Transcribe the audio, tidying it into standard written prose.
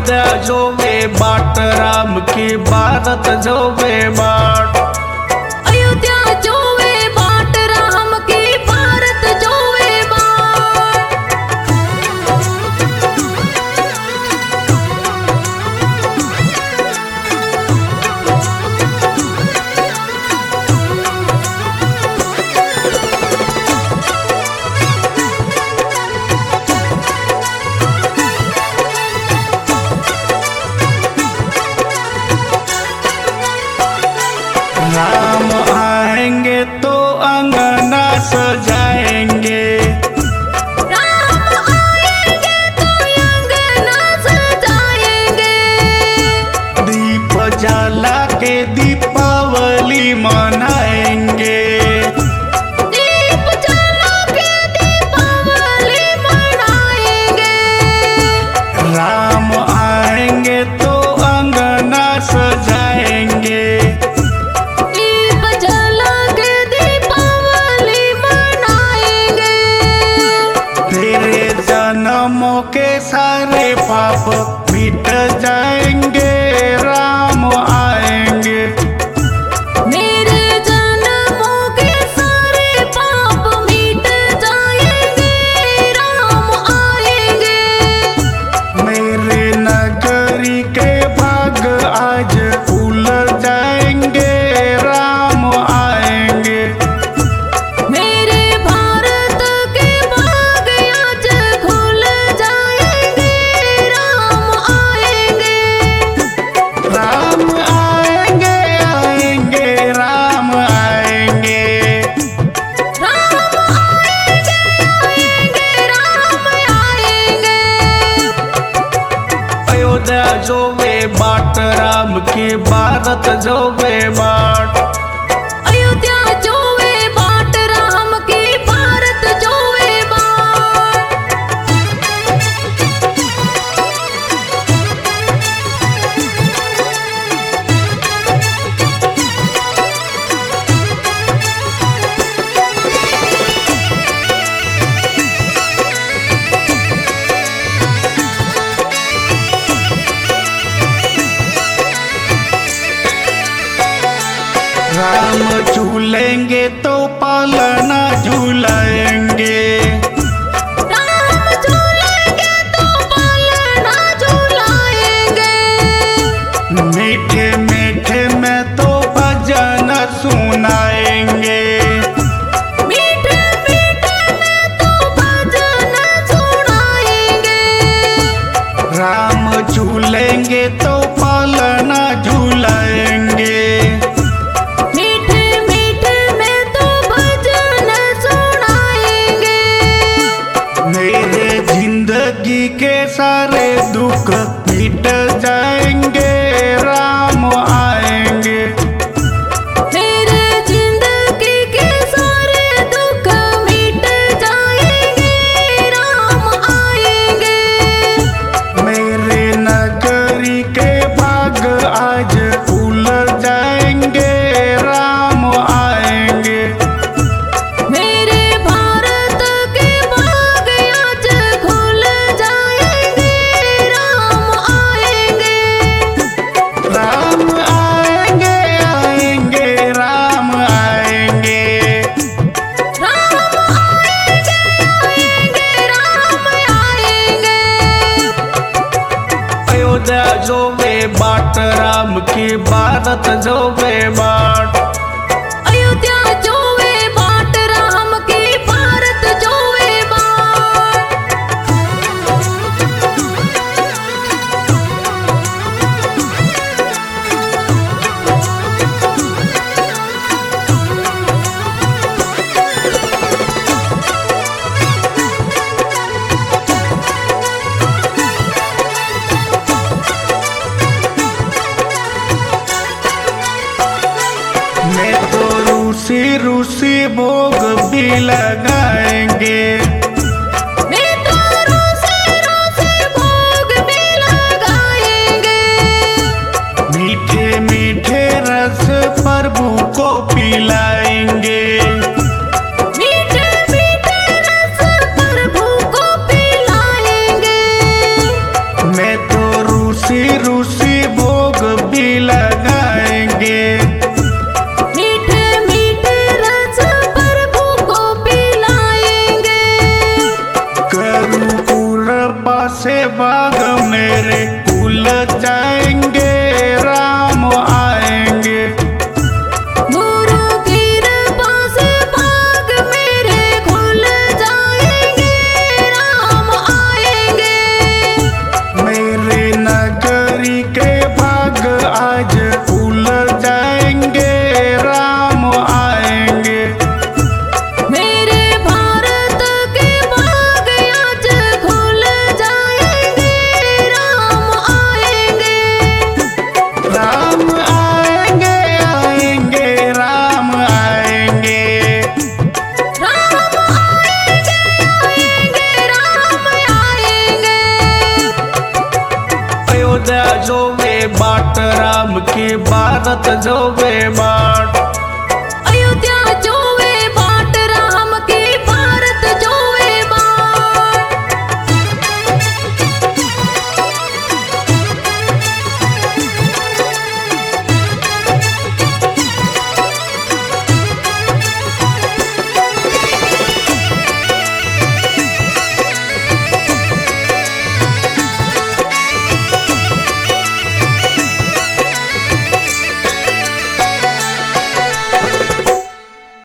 अयोध्या जोवे बाट राम की भारत जोवे बाट। अयोध्या जोवे बाट राम की भारत जोवे बाट। राम आएंगे तो अंगना सजाएंगे। राम आएंगे तो अंगना सजाएंगे। दीप जला के दीपावली मनाएंगे। दीप जला के दीपावली मनाएंगे। राम आएंगे तो अंगना सजाएंगे। दीप जला के दीपावली मनाएंगे। तेरे जन्मों के सारे पाप मिट जाएंगे। राम आएंगे। मेरे जन्मों के सारे पाप मिट जाएंगे। राम आएंगे। मेरे नगरी के भाग आज खुल जाएंगे। राम आएंगे। मेरे भारत के भाग आज खुल जाएंगे। राम आएंगे। राम आएंगे आएंगे राम आएंगे। राम आएंगे आएंगे राम आएंगे। अयोध्या जोवे बाट राम की भारत जोवे बाट। अयोध्या जोवे बाट राम की भारत जोवे बाट। राम झूलेंगे तो पालना झूलाएंगे। राम झूलेंगे तो पालना झूलाएंगे। मीठे मीठे में तो भजन सुनाएंगे। मीठे मीठे में तो भजन सुनाएंगे। राम झूलेंगे तो पालना झूलाएंगे। मीठे मीठे में तो भजन सुनाएंगे। मेरे जिंदगी के सारे दुख मिट जाएंगे। राम आएंगे। मेरे जिंदगी के सारे दुख मिट जाएंगे। राम आएंगे। मेरे नगरी के भाग आज खुल जाएंगे। राम आएंगे। मेरे भारत के भाग आज खुल जाएंगे। राम आएंगे। राम आएंगे आएंगे राम आएंगे। राम आएंगे आएंगे राम आएंगे। अयोध्या जोवे बाट राम की भारत जोवे बाट। अयोध्या जोवे बाट राम की भारत जोवे बाट। मैं तो रूसी रूसी भोग भी लगाएंगे। मैं तो रोसे रोसे भोग भी लगाएंगे। मीठे मीठे रस प्रभु को पिलाएंगे। मीठे मीठे रस प्रभु को पिलाएंगे। मैं तो रूसी अयोध्या जोवे बाट राम के भारत जोवे बाट।